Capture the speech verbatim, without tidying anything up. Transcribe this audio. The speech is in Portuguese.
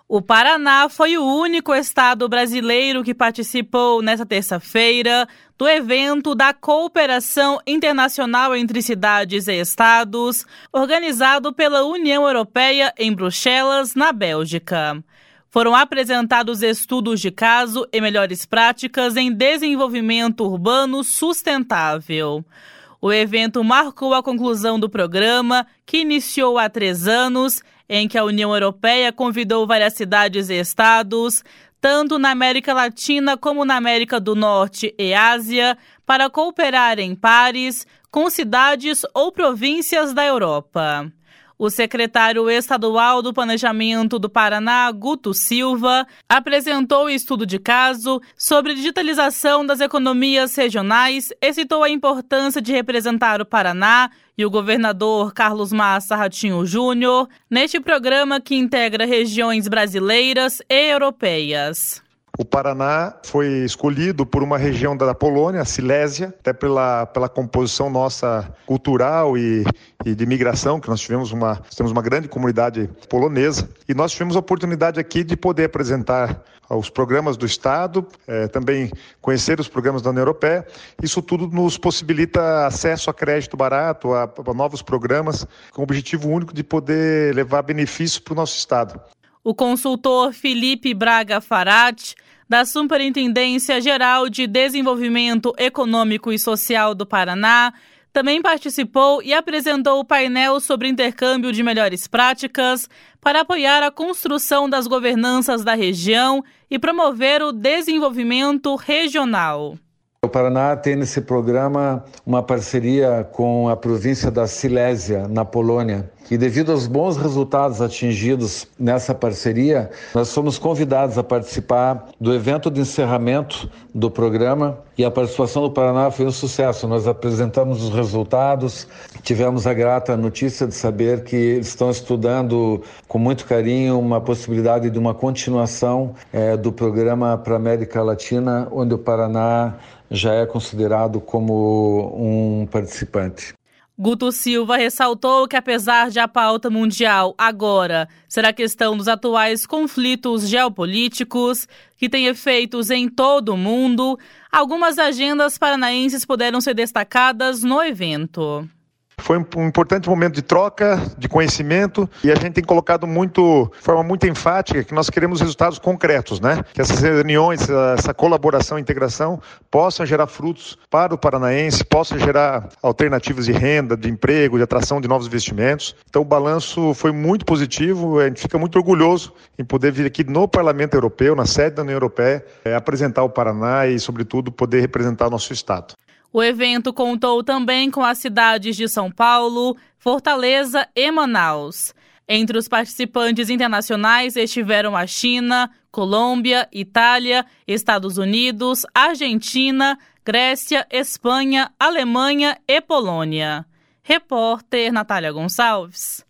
O Paraná foi o único estado brasileiro que participou nesta terça-feira do evento da Cooperação Internacional entre Cidades e Estados, organizado pela União Europeia em Bruxelas, na Bélgica. Foram apresentados estudos de caso e melhores práticas em desenvolvimento urbano sustentável. O evento marcou a conclusão do programa, que iniciou há três anos, em que a União Europeia convidou várias cidades e estados, tanto na América Latina como na América do Norte e Ásia, para cooperar em pares com cidades ou províncias da Europa. O secretário estadual do Planejamento do Paraná, Guto Silva, apresentou o estudo de caso sobre digitalização das economias regionais e citou a importância de representar o Paraná e o governador Carlos Massa Ratinho Júnior neste programa que integra regiões brasileiras e europeias. O Paraná foi escolhido por uma região da Polônia, a Silésia, até pela, pela composição nossa cultural e, e de imigração, que nós tivemos uma, temos uma grande comunidade polonesa, e nós tivemos a oportunidade aqui de poder apresentar os programas do Estado, eh, também conhecer os programas da União Europeia. Isso tudo nos possibilita acesso a crédito barato, a, a novos programas, com o objetivo único de poder levar benefício para o nosso Estado. O consultor Felipe Braga Farati, da Superintendência Geral de Desenvolvimento Econômico e Social do Paraná, também participou e apresentou o painel sobre intercâmbio de melhores práticas para apoiar a construção das governanças da região e promover o desenvolvimento regional. O Paraná tem nesse programa uma parceria com a província da Silésia, na Polônia. E devido aos bons resultados atingidos nessa parceria, nós fomos convidados a participar do evento de encerramento do programa e a participação do Paraná foi um sucesso. Nós apresentamos os resultados, tivemos a grata notícia de saber que eles estão estudando com muito carinho uma possibilidade de uma continuação é, do programa para a América Latina, onde o Paraná já é considerado como um participante. Guto Silva ressaltou que, apesar de a pauta mundial agora ser a questão dos atuais conflitos geopolíticos, que têm efeitos em todo o mundo, algumas agendas paranaenses puderam ser destacadas no evento. Foi um importante momento de troca, de conhecimento, e a gente tem colocado muito, de forma muito enfática, que nós queremos resultados concretos, né? Que essas reuniões, essa colaboração e integração possam gerar frutos para o paranaense, possam gerar alternativas de renda, de emprego, de atração de novos investimentos. Então o balanço foi muito positivo, a gente fica muito orgulhoso em poder vir aqui no Parlamento Europeu, na sede da União Europeia, é, apresentar o Paraná e, sobretudo, poder representar o nosso Estado. O evento contou também com as cidades de São Paulo, Fortaleza e Manaus. Entre os participantes internacionais estiveram a China, Colômbia, Itália, Estados Unidos, Argentina, Grécia, Espanha, Alemanha e Polônia. Repórter Natália Gonçalves.